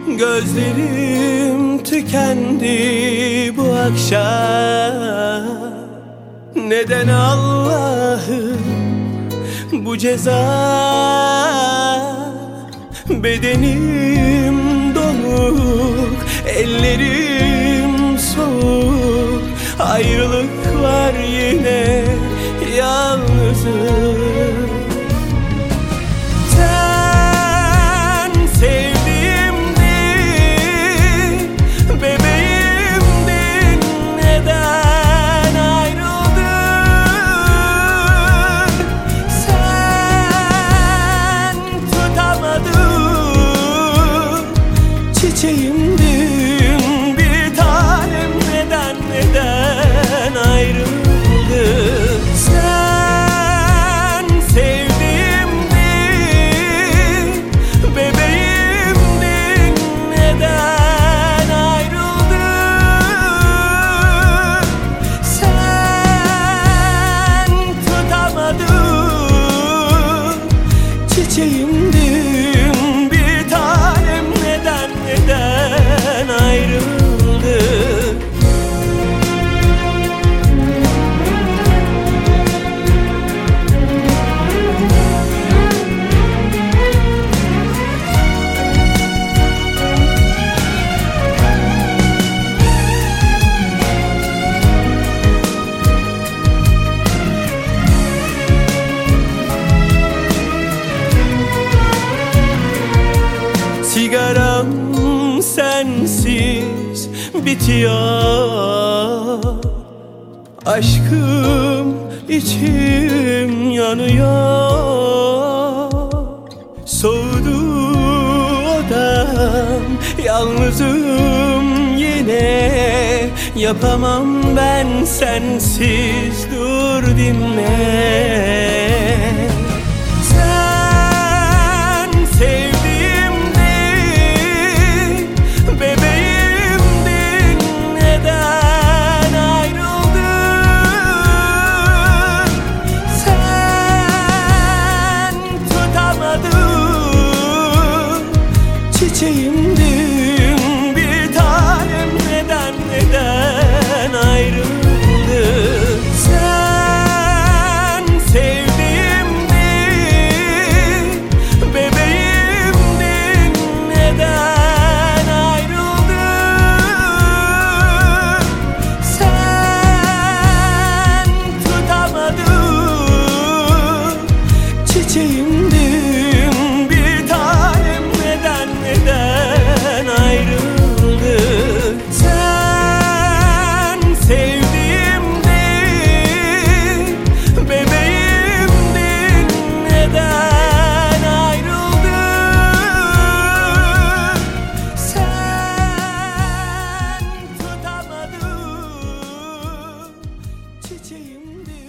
Gözlerim tükendi bu akşam. Neden Allah'ım bu ceza? Bedenim donuk, ellerim soğuk. Ayrılık var yine, yalnızım. Sen sevdiğimdin, bebeğimdin. Neden ayrıldın? Sen tutamadın, çiçeğimdin bir tanem. Neden ayrıldın? Sen sevdiğimdin, bebeğimdin. Neden ayrıldın? Sen tutamadın, çiçeğimdin bir tanem. Neden ayrıldın? Sigaram sensiz bitiyor. Aşkım içim yanıyor. Soğudu odam, yalnızım yine. Yapamam ben sensiz, dur dinle. Sen sevdiğimdin, bebeğimdin. Neden ayrıldın? Sen tutamadın, çiçeğimdin bir tanem. Neden ayrıldın? Sen sevdiğimdin, bebeğimdin. Neden ayrıldın? Sen tutamadın, çiçeğimdin bir tanem. Neden ayrıldın? Sen sevdiğimdin, bebeğimdin. Neden ayrıldın? Sen tutamadın, çiçeğimdin.